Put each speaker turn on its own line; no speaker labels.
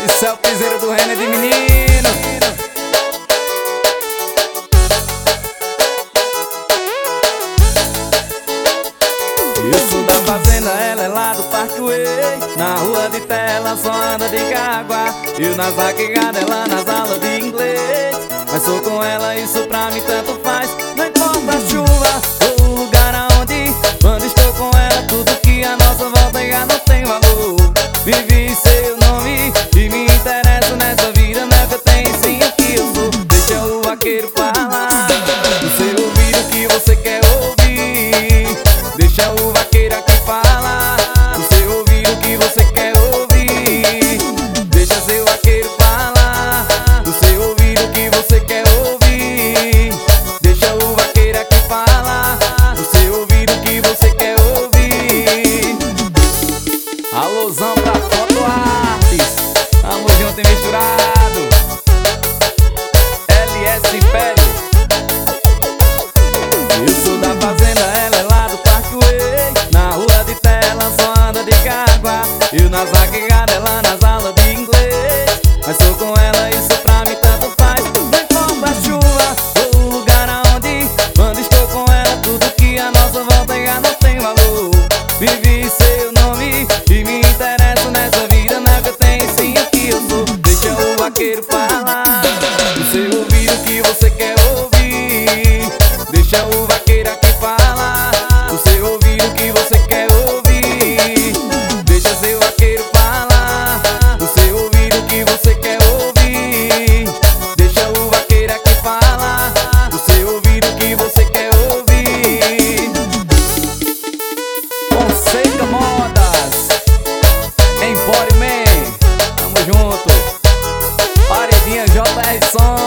Esse é o piseiro do Renner de menino. Eu sou da fazenda, ela é lá do Parkway. Na rua de tela só anda de Caguá. Eu nas vaquejadas, ela nas aulas de inglês. Mas sou com ela, isso pra mim tanto faz. Não importa a chuva ou o lugar aonde. Quando estou com ela, tudo que a nossa volta já não tem valor. Vivi seu nome e me interesso nessa vida. Não é que eu tenho, sim o que eu sou. Deixa o vaqueiro falar no seu ouvido que você quer ouvir. Deixa o vaqueiro aqui falar no seu ouvido que você quer ouvir. Deixa seu vaqueiro falar no seu ouvido que você quer ouvir. Deixa o vaqueiro aqui falar no seu ouvido que você quer ouvir. Alôzão pra Foto Artes, tamo junto e misturado. LS Império. Eu sou da fazenda, ela é lá do Parkway. Na rua de tela só anda de Caguá. Eu nas vaquejadas, ela nas aulas de inglês. Mas sou com ela, isso pra mim tanto faz. Não importa a chuva ou o lugar aonde. Quando estou com ela, tudo que a nossa volta já não tem valor. Vivi seu nome e me interesso nessa vida. Não é que eu tenho, sim o que eu sou. Deixa o vaqueiro falar no seu ouvido que você quer ouvir. Deixa o vaqueiro aqui falar no seu ouvido que você quer ouvir. Deixa seu vaqueiro falar no seu ouvido que você quer ouvir. Deixa o vaqueiro aqui falar no seu ouvido que você quer ouvir. Fonseca Modas, Empório Man, tamo junto. Paredinha JR Som.